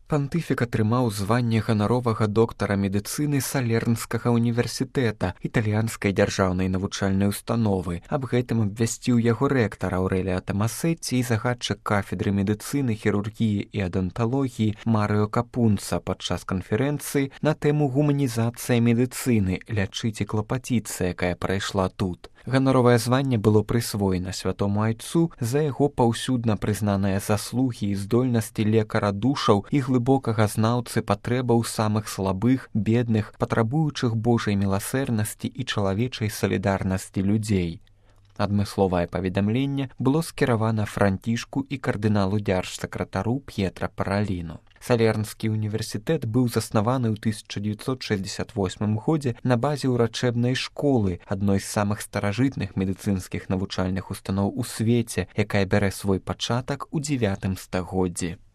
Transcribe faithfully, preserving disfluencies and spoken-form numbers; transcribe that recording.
Пантыфік атрымаў званне ганаровага доктара медыцыны Салернскага універсітэта, італьянскай дзяржаўнай навучальнай установы. Аб гэтым абвясціў яго рэктар Аўрэліа Тамасэці і загадчык кафедры медыцыны, хірургіі і аданталогіі Марыо Капунца падчас канферэнцыі на тэму гуманізацыя медыцыны, лячыць і клапаціцца, якая прайшла тут. Ганаровае званне было прысвоена святому айцу за яго паўсюдна прызнаныя заслугі і здольнасці лекара душаў і глыбокага знаўцы патрэбаў самых слабых, бедных, патрабуючых Божай міласэрнасці і чалавечай салідарнасці людзей. Адмысловае паведамленне было скіравана Францішку і кардыналу дзяржсакратару П'етра Параліну. Салернскі універсітэт быў заснаваны ў тысяча дзевяцьсот шэсцьдзесят восьмым годзе на базе ўрачэбнай школы, адной з самых старажытных медыцынскіх навучальных устаноў у свеце, якая бярэ свой пачатак у дзевятым стагоддзі.